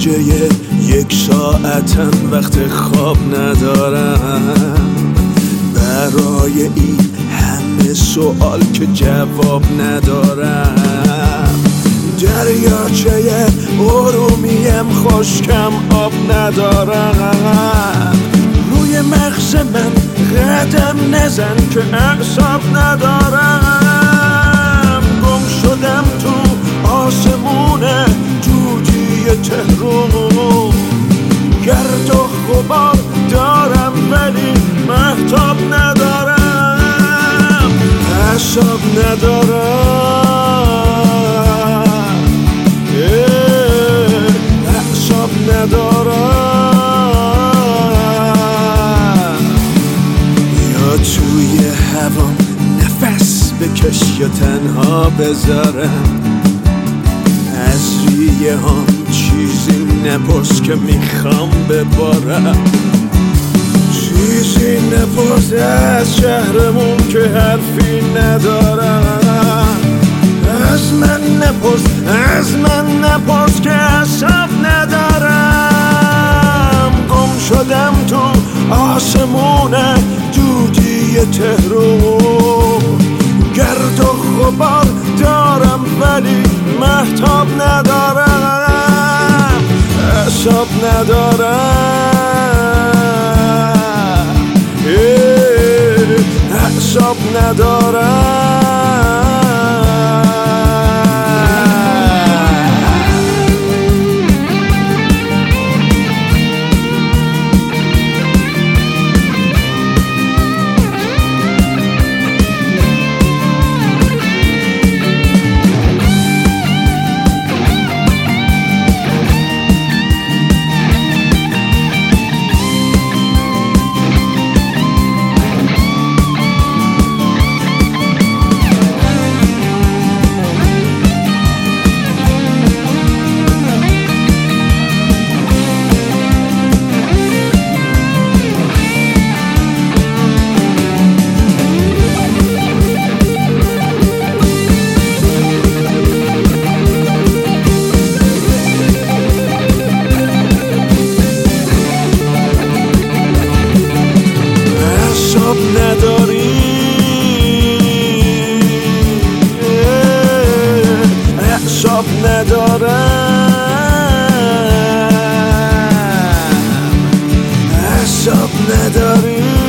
دریاچه یک ساعتم وقت خواب ندارم برای این همه سوال که جواب ندارم. دریاچه ارومیم خشکم آب ندارم. روی مغز من قدم نزن که اعصاب ندارم. گم شدم تو آسمون دودی تهرون. گرد و غبار دارم ولی مهتاب ندارم. اعصاب ندارم. اعصاب ندارم. یا توی هوا نفس بکش یا تنها بذارم. از ریه هم چیزی نپرس که میخوام ببارم. چیزی نپرس از شهرمون که حرفی ندارم. از من نپرس که حساب ندارم. گم شدم تو آسمون دودی تهرون. گرد و غبار دارم ولی مهتاب ندارم. اعصاب ندارم. اعصاب ندارم. اعصاب ندارم. اعصاب نداری.